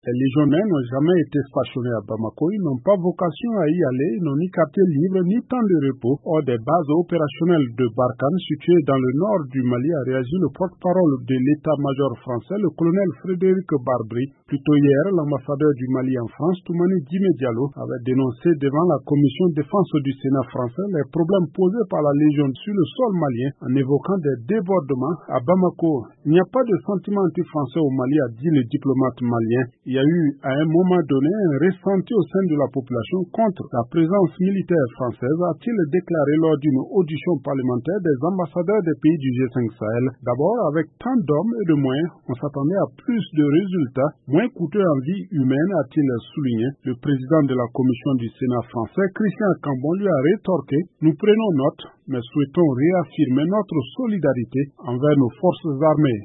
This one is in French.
Les légionnaires n'ont jamais été stationnés à Bamako, ils n'ont pas vocation à y aller, ils n'ont ni quartier libre ni temps de repos. Hors des bases opérationnelles de Barkhane, situées dans le nord du Mali, a réagi le porte-parole de l'état-major français, le colonel Frédéric Barbry. Plus tôt hier, l'ambassadeur du Mali en France, Toumani Djimé Diallo, avait dénoncé devant la commission défense du Sénat français les problèmes posés par la Légion sur le sol malien en évoquant des débordements à Bamako. Il n'y a pas de sentiment anti-français au Mali, a dit le diplomate malien. Il y a eu à un moment donné un ressenti au sein de la population contre la présence militaire française, a-t-il déclaré lors d'une audition parlementaire des ambassadeurs des pays du G5 Sahel. D'abord, avec tant d'hommes et de moyens, on s'attendait à plus de résultats, moins coûteux en vie humaine, a-t-il souligné. Le président de la commission du Sénat français, Christian Cambon, lui a rétorqué: nous prenons note, mais souhaitons réaffirmer notre solidarité envers nos forces armées.